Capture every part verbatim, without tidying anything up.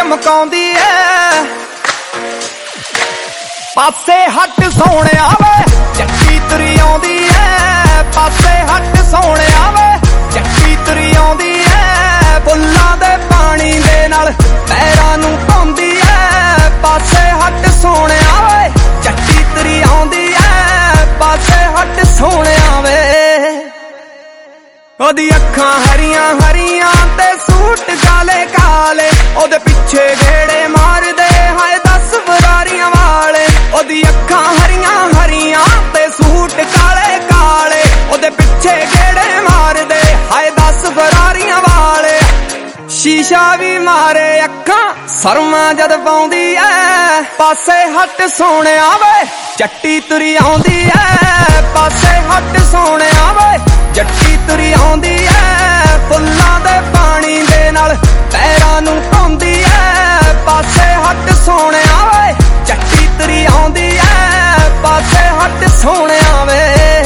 ਚਮਕਾਉਂਦੀ ਐ। ਪਾਸੇ ਹੱਟ ਸੋਹਣਿਆ ਵੇ ਜੱਟੀ ਤੁਰੀ ਆਉਂਦੀ ਐ। ਪਾਸੇ ਹੱਟ ਸੋਹਣਿਆ ਵੇ ਜੱਟੀ ਤੁਰੀ ਆਉਂਦੀ ਐ। ਫੁੱਲਾਂ ਦੇ ਪਾਣੀ ਦੇ ਨਾਲ ਪੈਰਾਂ ਨੂੰ ਧੋਂਦੀ ਐ। ਪਾਸੇ ਹੱਟ ਸੋਹਣਿਆ ਵੇ ਜੱਟੀ ਤੁਰੀ ਆਉਂਦੀ ਐ। ਪਾਸੇ ਹੱਟ ਸੋਹਣਿਆ ਵੇ ਉਹਦੀ ਅੱਖਾਂ ਹਰੀਆਂ ਹਰੀਆਂ ਤੇ ਸੂਟ ਕਾਲੇ ਕਾਲੇ। ਉਹਦੇ ਪਿੱਛੇ ਗੇੜੇ ਮਾਰਦੇ ਹਾਏ ਦਸ ਫਰਾਰੀਆਂ ਵਾਲੇ। ਉਹਦੀ ਅੱਖਾਂ ਹਰੀਆਂ ਹਰੀਆਂ ਤੇ ਸੂਟ ਕਾਲੇ ਕਾਲੇ। ਉਹਦੇ ਪਿੱਛੇ ਗੇੜੇ ਮਾਰਦੇ ਹਾਏ ਦਸ ਫਰਾਰੀਆਂ ਵਾਲੇ। ਸ਼ੀਸ਼ਾ ਵੀ ਮਾਰੇ ਅੱਖਾਂ ਸਰਮਾ ਜਦ ਪਾਉਂਦੀ ਐ। ਪਾਸੇ ਹੱਟ ਸੋਹਣਿਆ ਵੇ ਜੱਟੀ ਤੁਰੀ ਆਉਂਦੀ ਐ। ਪਾਸੇ ਹੱਟ ਸੋਹਣਿਆ ਵੇ ਜੱਟੀ ਤੁਰੀ ਆਉਂਦੀ ਐ। ਫੁੱਲਾਂ ਦੇ ਪਾਣੀ ਦੇ ਨਾਲ ਪੈਰਾਂ ਨੂੰ ਧੋਂਦੀ ਐ। ਪਾਸੇ ਹੱਟ ਸੋਹਣਿਆ ਵੇ ਜੱਟੀ ਤੁਰੀ ਆਉਂਦੀ ਐ। ਪਾਸੇ ਹੱਟ ਸੋਹਣਿਆ ਵੇ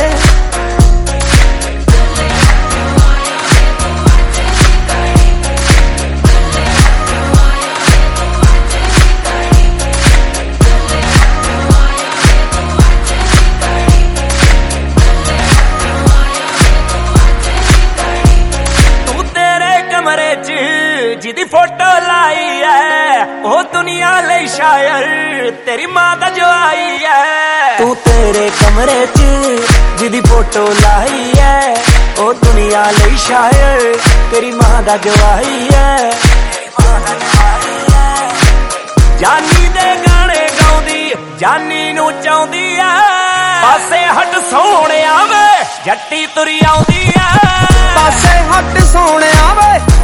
ਜਿਹਦੀ ਫੋਟੋ ਲਾਈ ਐ ਉਹ ਦੁਨੀਆ ਲਈ ਸ਼ਾਇਰ ਤੇਰੀ ਮਾਂ ਦਾ ਜਵਾਈ ਐ। ਤੂੰ ਤੇਰੇ ਕਮਰੇ 'ਚ ਜਿਹਦੀ ਫੋਟੋ ਲਾਈ ਐ ਉਹ ਦੁਨੀਆ ਲਈ ਸ਼ਾਇਰ ਤੇਰੀ ਮਾਂ ਦਾ ਜਵਾਈ ਐ। ਜਾਨੀ ਦੇ ਗਾਣੇ ਗਾਉਂਦੀ ਜਾਨੀ ਨੂੰ ਚਾਹੁੰਦੀ ਐ। ਪਾਸੇ ਹੱਟ ਸੋਹਣਿਆ ਵੇ ਜੱਟੀ ਤੁਰੀ ਆਉਂਦੀ ਐ। ਪਾਸੇ ਹੱਟ ਸੋਹਣਿਆ ਵੇ